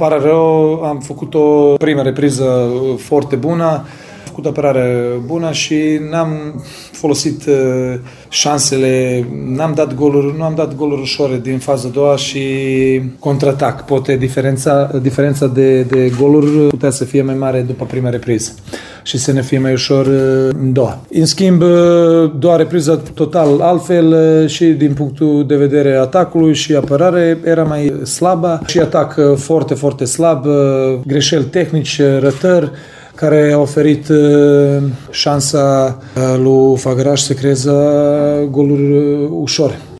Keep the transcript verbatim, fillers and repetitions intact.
pare rău, am făcut o primă repriză foarte bună, am făcut o apărare bună și n-am folosit șansele, n-am dat goluri, nu am dat goluri ușoare din faza a doua și contraatac. Poate diferența, diferența de, de goluri putea să fie mai mare după prima repriză și să ne fie mai ușor în doua. În schimb, doua repriză total altfel și din punctul de vedere atacului și apărare era mai slabă și atac foarte, foarte slab, greșeli tehnici, rătări, care a oferit șansa lui Făgăraș să creeze goluri ușoare.